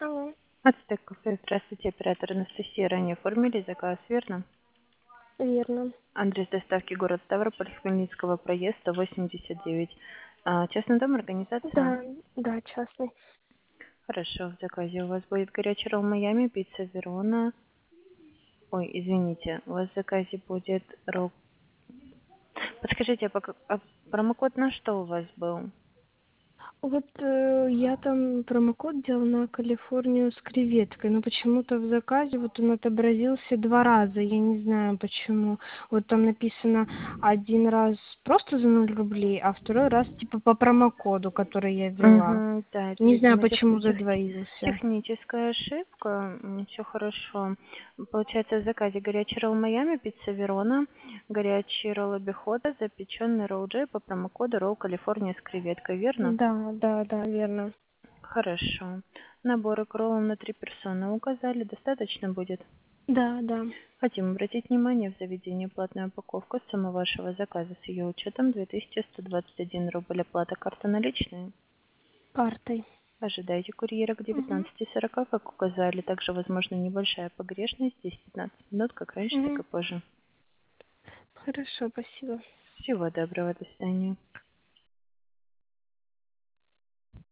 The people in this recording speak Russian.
Алло, Ацтек кафе. Здравствуйте, оператор Анастасия. Ранее оформили заказ, верно? верно. Адрес доставки город Ставрополь, Хмельницкого проезда 89. Частный дом, организация? Да, да, частный. Хорошо, в заказе у вас будет горячий ролл Майами, пицца Верона. Ой, извините, у вас в заказе будет ролл. Подскажите, а промокод на что у вас был? Вот я там промокод делала на Калифорнию с креветкой, но почему-то в заказе вот он отобразился 2 раза, я не знаю почему. Вот там написано один раз просто за 0 рублей, а второй раз типа по промокоду, который я ввела. Угу, да, это, Не знаю, видимо, почему задвоился. техническая ошибка. Все хорошо. Получается, в заказе горячий ролл Майами, пицца Верона, горячий ролл обихода, запеченный ролл Джей по промокоду ролл Калифорния с креветкой, верно? Да, да, да, верно. Хорошо. Наборы к роллам на 3 персоны указали. Достаточно будет? Да, да, Хотим обратить внимание, в заведении платная упаковка суммы вашего заказа с ее учетом 2121 рубль. Оплата карта наличные. картой. Ожидайте курьера к Угу. 19:40, как указали. Также возможна небольшая погрешность, 10-15 минут, как раньше, так и Угу. позже. Хорошо, спасибо. Всего доброго, до свидания.